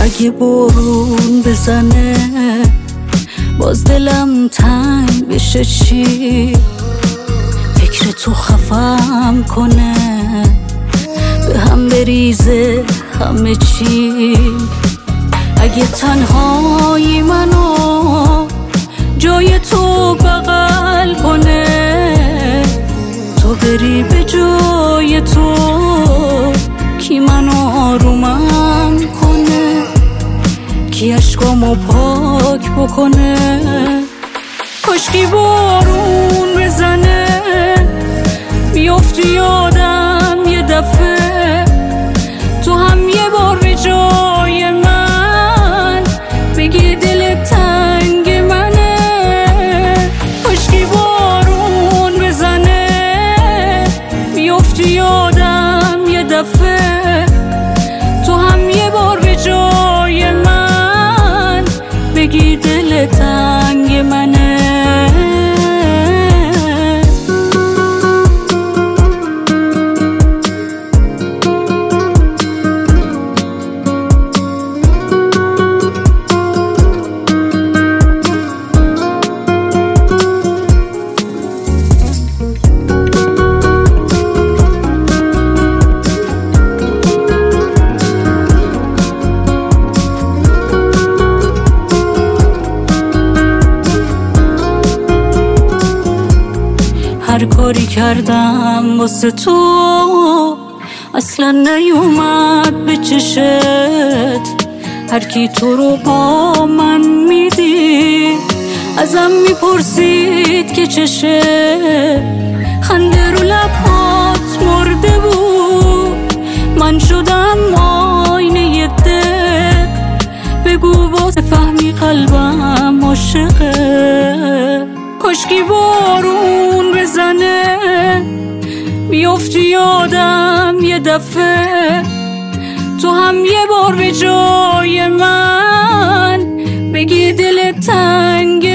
اگه بارون بزنه باز دلم تنگ بشه چی؟ فکر تو خفم کنه به هم بریزه همه چی. اگه تنهایی منو جای تو بغل کنه، تو بری به جای تو کی منو آرومم کنه؟ کی عشقامو پاک بکنه؟ کاشکی بارون بزنه بیفتی یادم یه دفعه، تو هم یه بار به جای من بگی دل تنگ منه. کاشکی بارون بزنه بیفتی یادم یه دفعه، تو هم یه بار به جای من بگی دل تنگ منه. هر کاری کردم واسه تو اصلا نیومد به چشت. هر کی تو رو با من میدید ازم میپرسید که چشه. خنده رو لبهات مرده بود، من شدم آینه دق. بگو باز فهمی قلبم عاشقه. کاشکی بارون بزنه بیفتی یادم یه دفعه، تو هم یه بار به جای من بگی دل تنگ